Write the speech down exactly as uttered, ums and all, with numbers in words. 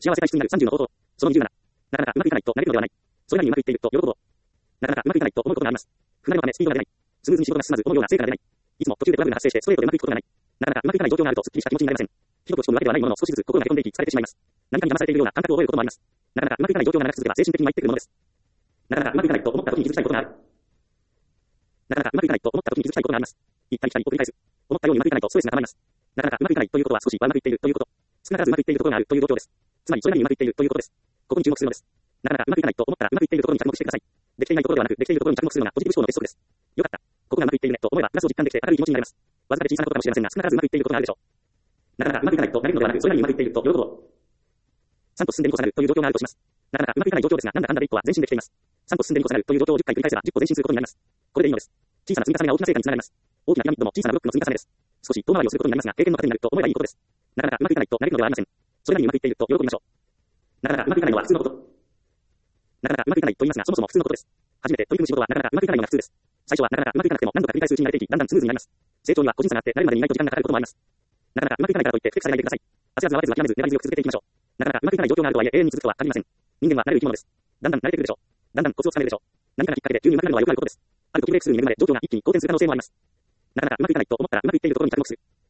幸せ体質になるさんじゅうの方法。そのにじゅうなな。なかなかうまくいかないとなれるのではない。それなりにうまくいっていると喜ぶこと。なかなかうまくいかないと思うことがあります。船のためスピードが出ない。スムーズに仕事が進まず思うような成果が出ない。いつも途中でトラブルが発生してストレートでうまくいくことがない。なかなかうまくいかない状況があるとすっきりした気持ちになれません。ひどく落ち込むわけではないものの少しずつ心がへこんでいき疲れてしまいます。何かに騙されているような感覚を覚えることもあります。なかなかうまくいかない状況が長く続けば精神的に参ってくるものです。なかなかうまくいかないと思った時に気づきたいことがある。なかなかうまくいかないと思った時に気づきたいことがあります。行ったり来たりを繰り返す。思ったようにうまくいかないとストレスが溜まります。なかなかうまくいかないということは少しはうまくいっているということ。少なからずうまくいっているところがあるという状況です。つまりそれなりにうまくいっているということです。ここに注目するのです。なかなかうまくいかないと思ったらうまくいっているところに着目してください。できていないところではなく、できているところに着目するのがポジティブ思考の鉄則です。よかった。ここがうまくいっているねと思えばプラスを実感できて明るい気持ちになれます。わずかで小さなことかもしれませんが、少なからずうまくいっていることがあるでしょう。なかなかうまくいかないとなれるのではなく、それなりにうまくいっていると喜ぶを。さん歩進んでに歩下がるという状況があるとします。なかなかうまくいかない状況ですが、なんだかんだで一歩は前進できています。さん歩進んでに歩下がるという状況をじゅっかい繰り返せばじゅっ歩前進することになります。これでいいのです。小さな積み重ねが大きな成果につながります。大きなピラミッドも小さなブロックの積み重ねです。少し遠回りをすることになりますが、経験の糧になると思えばいいことです。なかなかうまくいかないとなれるのではありません。それなりにうまくいっていると喜びましょう。なかなかうまくいかないのは普通のこと。なかなかうまくいかないと言いますが、そもそも普通のことです。初めて取り組む仕事はなかなかうまくいかないのが普通です。最初はなかなかうまくいかなくても何度か繰り返すうちに慣れていき、だんだんスムーズになります。成長には個人差があって、慣れるまでに意外と時間がかかることもあります。なかなかうまくいかないからといって不適されないでください。焦らず慌てず諦めず粘り強く続けていきましょう。なかなかうまくいかない状況があるとはいえ永遠に続くとは限りません。人間は慣れる生き物です。だんだん慣れてくるでしょう。だんだんコツをつかめるでしょう。何かがきっかけで急に上手くなるのはよくあることです。ある時ブレイクスルーに恵まれ状況が一気に好転する可能性もあります。なかなかうまくいかないと思ったらうまくいっているところに着目する。